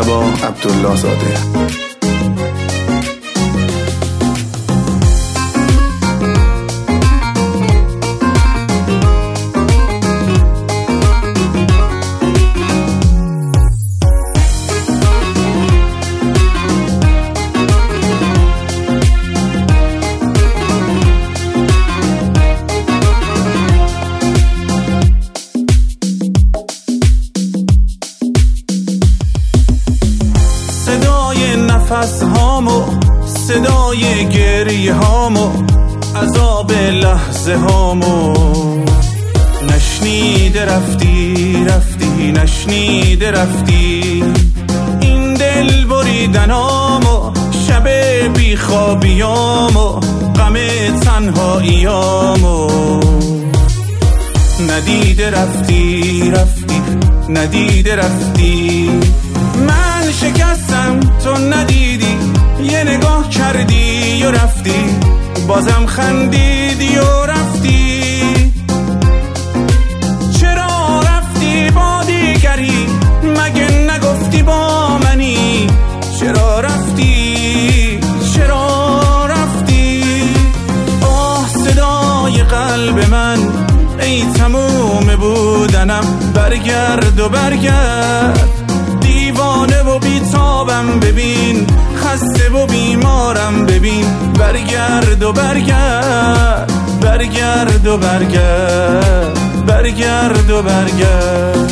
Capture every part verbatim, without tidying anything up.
مجتبی عبدالله زاده. صدای نفس هامو، صدای گریه هامو، عذاب لحظه هامو نشنیده رفتی رفتی نشنیده رفتی. این دل بریدنامو، شب بیخوابیامو، غم تنهاییامو ندیده رفتی رفتی ندیده رفتی. من شکستم تو ندیدی، یه نگاه کردی و رفتی، بازم خندیدی و رفتی. چرا رفتی با دیگری، مگه نگفتی با منی؟ چرا رفتی چرا رفتی؟ آه صدای قلب من، ای تموم بودنم، برگرد و برگرد. دیوانه و بیتابم ببین، خسته و بیمارم ببین، برگرد و برگرد برگرد و برگرد برگرد و برگرد.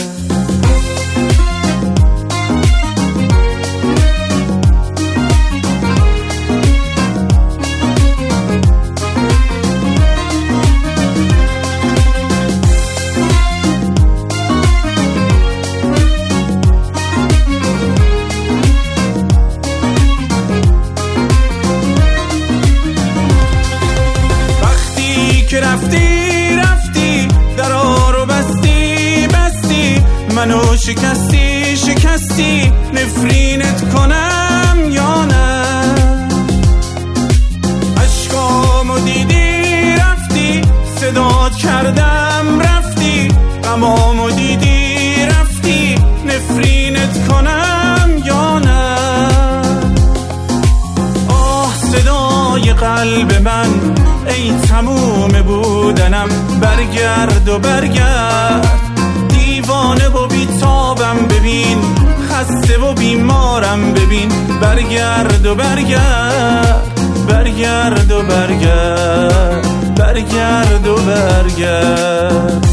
که رفتی رفتی، درا رو بستی بستی، منو شکستی شکستی، نفرینت کنم یا نه؟ عشقامو دیدی رفتی، صدات کردم رفتی، غمامو دیدی رفتی، نفرینت کنم یا نه؟ آه صدای قلب من، ای تموم بودنم، برگرد و برگرد. دیوانه و بیتابم ببین، خسته و بیمارم ببین، برگرد و برگرد برگرد و برگرد برگرد و برگرد.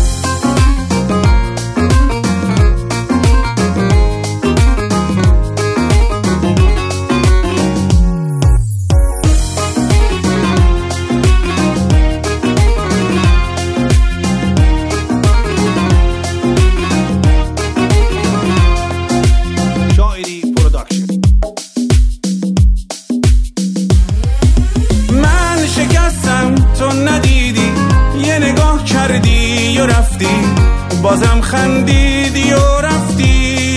تو ندیدی، یه نگاه کردی و رفتی، بازم خندیدی و رفتی.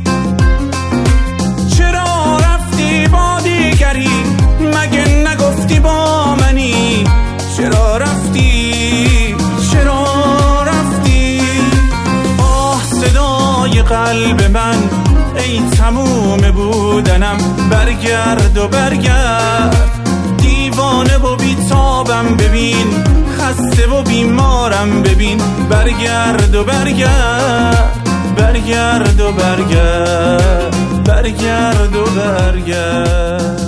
چرا رفتی با دیگری، مگه نگفتی با منی؟ چرا رفتی چرا رفتی؟ آه صدای قلب من، ای تموم بودنم، برگرد و برگرد. دیوانه و بیتابم ببین، خسته و بیمارم ببین، برگرد و برگرد برگرد و برگرد برگرد و برگرد.